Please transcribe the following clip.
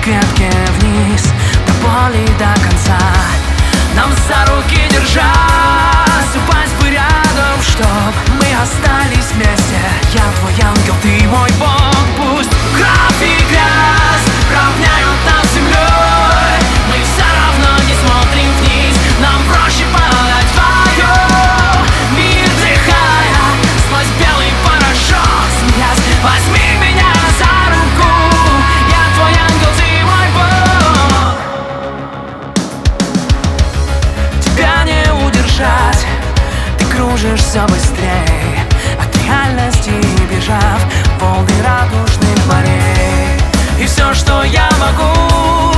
клетке вниз, до боли до конца. Нам за руки держась, упасть бы рядом, чтоб мы остались вместе. Я твой ангел, ты мой Бог. Пусть кровь и грязь равняют нас с землей, мы все равно не смотрим вниз. Нам проще падать вдвоем, мир дыхая сквозь белый порошок, смеясь. Возьми меня за руку, я твой ангел, ты мой Бог. Тебя не удержать, ты кружишь все быстрее, от реальности бежав волны радужных морей. И все, что я могу,